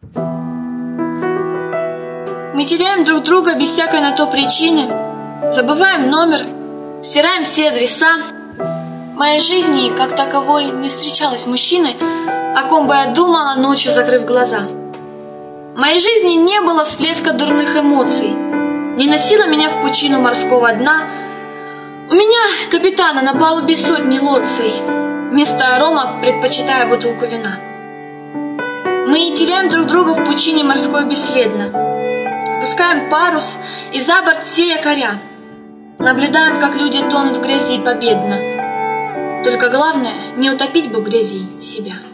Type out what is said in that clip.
Мы теряем друг друга без всякой на то причины, забываем номер, стираем все адреса. В моей жизни как таковой не встречалось мужчины, о ком бы я думала ночью, закрыв глаза. В моей жизни не было всплеска дурных эмоций, не носила меня в пучину морского дна. У меня капитана на палубе сотни лоций, вместо рома предпочитаю бутылку вина. Мы теряем друг друга в пучине морской бесследно. Опускаем парус и за борт все якоря. Наблюдаем, как люди тонут в грязи победно. Только главное, не утопить бы в грязи себя.